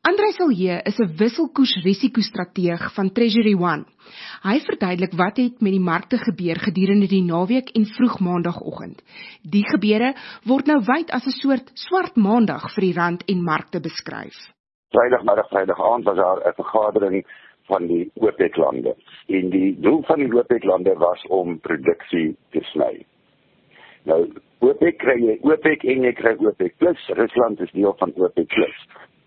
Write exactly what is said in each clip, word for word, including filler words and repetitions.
André Silje is 'n wisselkoersrisikostrateeg van Treasury One. Hy verduidelik wat het met die markte gebeur gedurende die naweek en vroeg maandagooggend. Die gebeure word nou wyd as 'n soort swart maandag vir die rand en markte beskryf. Vrydagmiddag, Vrydag aand was daar 'n vergadering van die OPEC-lande. En die doel van die OPEC-lande was om produksie te sny. Nou, OPEC kry jy OPEC en jy kry OPEC plus. Rusland is deel van OPEC plus.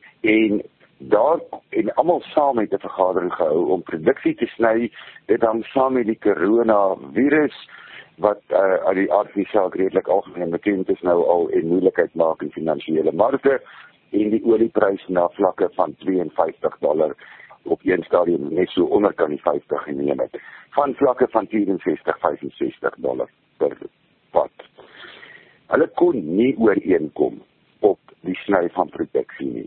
En daar, en almal saam het 'n vergadering gehou om produksie te sny, dit dan saam met die coronavirus, wat uh, aan die aard van die saak redelik algemeen bekend is nou al en moeilikheid maak in finansiële markte, en die olieprys na vlakke van twee en vyftig dollar op een stadium net so onder kan die vyftig geneem het, van vlakke van vyf en sestig, vyf en sestig dollar per vat. Hulle kon nie ooreenkom op die sny van produksie nie.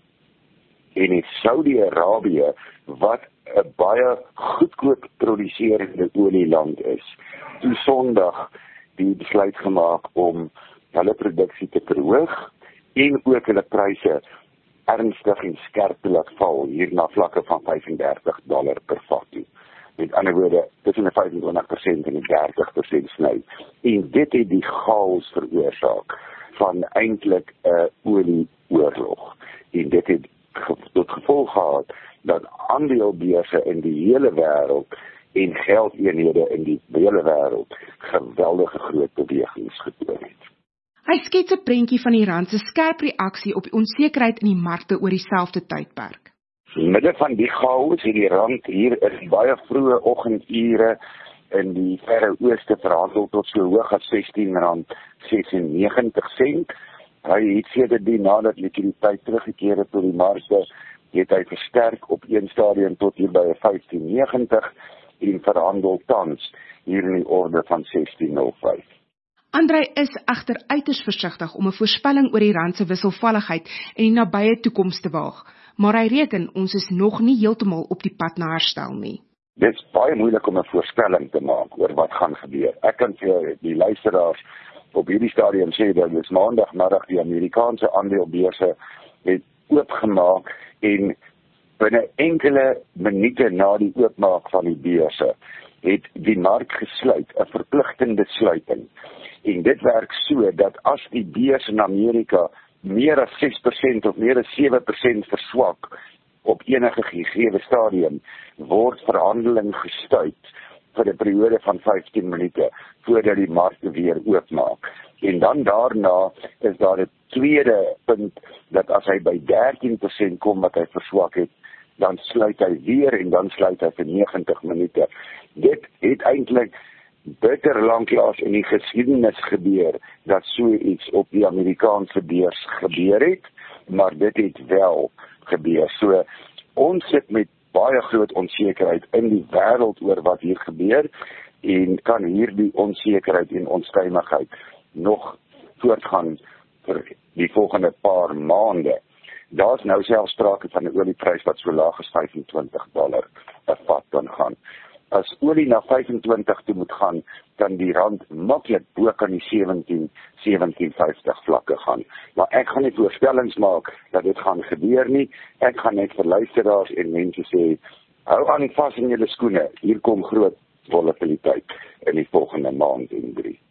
En in Saudi-Arabië, wat 'n baie goedkoop produserende olieland is, toe Sondag die besluit gemaak om hulle produksie te verhoog en ook hulle pryse ernstig en skerp te laat val, hier na vlakke van vyf en dertig dollar per vat toe. Met ander woorde, tussen die vyf en twintig persent en die dertig persent sny. En dit het die chaos veroorsaak van eintlik 'n olieoorlog. En dit het tot gevolg gehad dat aandelebeurse in die hele wêreld en geldeenhede in die hele wêreld geweldige groot bewegings getoon het. Hy skets 'n prentjie van die rand se skerp reaksie op die onsekerheid in die markte oor dieselfde tydperk. In midde van die chaos het die rand hier in baie vroeë oggendure in die verre ooste verhandel tot so hoog as sestien rand sesennegentig sent. Hy het sedertdien nadat likwiditeit teruggekeer het tot die markte, het hy versterk op een stadium tot hier by vyftien negentig en verhandel tans hier in die orde van sestien nul vyf. André is egter uiters versigtig om 'n voorspelling oor die rand se wisselvalligheid in die nabye toekoms te waag, maar hy reken ons is nog nie heeltemal op die pad na herstel nie. Dit is baie moeilik om 'n voorspelling te maak oor wat gaan gebeur. Ek kan vir die luisteraars op hierdie stadium sê dat dis maandagmiddag die Amerikaanse aandelebeurse het oopgemaak en binne enkele minute na die oopmaak van die beurse het die mark gesluit, 'n verpligtende sluiting. En dit werk so dat as die beurs in Amerika meer as ses persent of meer as sewe persent verswak op enige gegeewe stadium, word verhandeling gestuit vir 'n periode van vyftien minute voordat die markte weer oopmaak. En dan daarna is daar 'n tweede punt dat as hy by dertien persent kom wat hy verswak het, dan sluit hy weer en dan sluit hy vir negentig minute. Dit het eintlik bitter lanklaas in die geskiedenis gebeur dat so iets op die Amerikaanse beurs gebeur het, maar dit het wel gebeur. So ons sit met baie groot onsekerheid in die wêreld oor wat hier gebeur en kan hierdie onsekerheid en onstuimigheid nog voortgaan vir die volgende paar maande. Daar's nou selfs sprake van 'n olieprys wat so laag as vyf en twintig dollar per vat kan gaan. As olie na vyf en twintig toe moet gaan, kan die rand maklik bo kan die sewentien, sewentien vyftig vlakke gaan. Maar ek gaan nie voorspellings maak dat dit gaan gebeur nie. Ek gaan net vir luisteraars en mense sê, hou aan vas in julle skoene. Hier kom groot volatiliteit in die volgende maand en drie.